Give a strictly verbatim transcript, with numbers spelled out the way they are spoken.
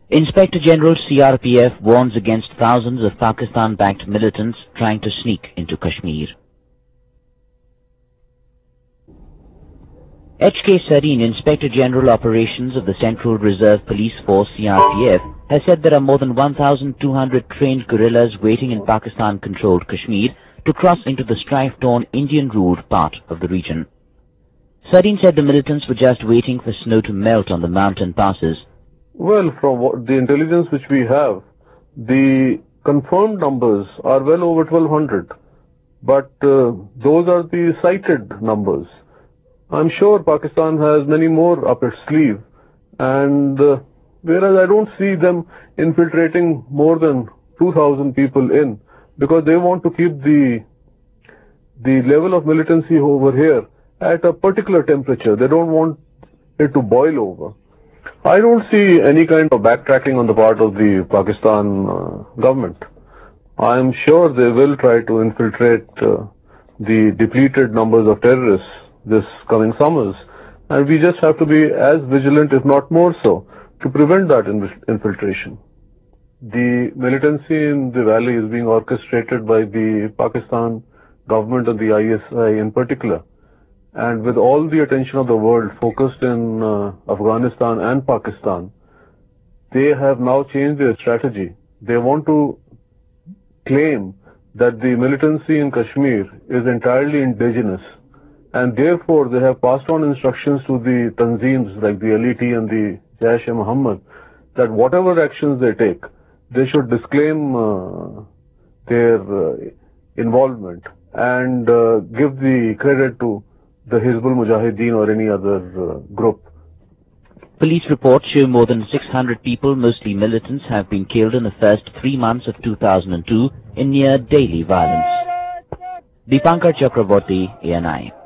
Inspector General C R P F warns against thousands of Pakistan-backed militants trying to sneak into Kashmir. H K Sareen, Inspector General Operations of the Central Reserve Police Force C R P F, has said there are more than one thousand two hundred trained guerrillas waiting in Pakistan-controlled Kashmir to cross into the strife-torn Indian-ruled part of the region. Sareen said the militants were just waiting for snow to melt on the mountain passes. Well, from what the intelligence which we have, the confirmed numbers are well over twelve hundred. But uh, those are the cited numbers. I'm sure Pakistan has many more up its sleeve. And uh, whereas I don't see them infiltrating more than two thousand people in, because they want to keep the, the level of militancy over here at a particular temperature. They don't want it to boil over. I don't see any kind of backtracking on the part of the Pakistan uh, government. I'm sure they will try to infiltrate uh, the depleted numbers of terrorists this coming summers. And we just have to be as vigilant, if not more so, to prevent that infiltration. The militancy in the valley is being orchestrated by the Pakistan government and the I S I in particular. And with all the attention of the world focused in uh, Afghanistan and Pakistan, they have now changed their strategy. They want to claim that the militancy in Kashmir is entirely indigenous, and therefore they have passed on instructions to the Tanzeems like the L E T and the Jaish-e-Mohammed that whatever actions they take, they should disclaim uh, their uh, involvement and uh, give the credit to the Hizbul Mujahideen or any other uh, group. Police reports show more than six hundred people, mostly militants, have been killed in the first three months of two thousand two in near daily violence. Deepankar Chakraborty, A N I.